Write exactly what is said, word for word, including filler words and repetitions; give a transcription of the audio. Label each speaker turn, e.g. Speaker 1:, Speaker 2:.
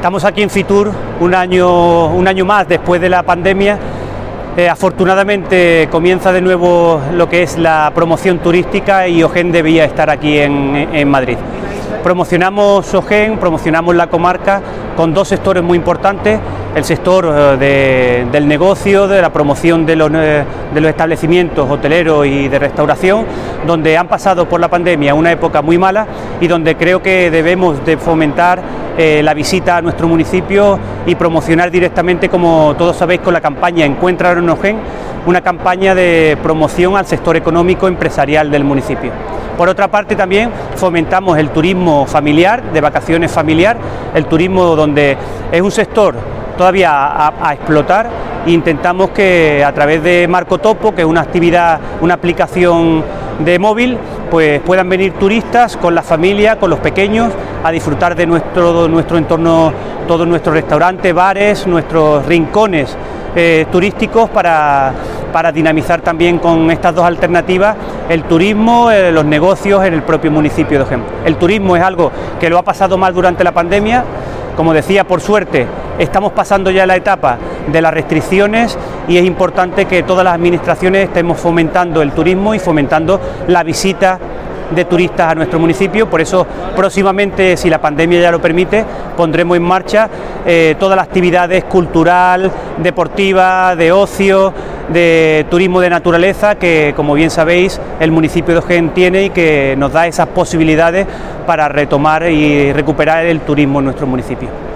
Speaker 1: Estamos aquí en Fitur un año, un año más después de la pandemia. Eh, afortunadamente comienza de nuevo lo que es la promoción turística y Ojén debía estar aquí en, en Madrid. Promocionamos Ojén, promocionamos la comarca con dos sectores muy importantes: el sector de, del negocio, de la promoción de los, de los establecimientos hoteleros y de restauración, donde han pasado por la pandemia una época muy mala y donde creo que debemos de fomentar eh, la visita a nuestro municipio y promocionar directamente, como todos sabéis, con la campaña Encuéntralo en Ojén, una campaña de promoción al sector económico empresarial del municipio. Por otra parte, también fomentamos el turismo familiar, de vacaciones familiar, el turismo donde es un sector todavía a, a explotar, e intentamos que a través de Marco Topo, que es una actividad, una aplicación de móvil, pues puedan venir turistas con la familia, con los pequeños, a disfrutar de nuestro, nuestro entorno, todos nuestros restaurantes, bares, nuestros rincones eh, turísticos para, para dinamizar también con estas dos alternativas el turismo, eh, los negocios en el propio municipio de Ojén. El turismo es algo que lo ha pasado mal durante la pandemia. Como decía, por suerte estamos pasando ya la etapa de las restricciones y es importante que todas las administraciones estemos fomentando el turismo y fomentando la visita de turistas a nuestro municipio. Por eso próximamente, si la pandemia ya lo permite, pondremos en marcha eh, todas las actividades cultural, deportiva, de ocio, de turismo de naturaleza que, como bien sabéis, el municipio de Ojén tiene y que nos da esas posibilidades para retomar y recuperar el turismo en nuestro municipio.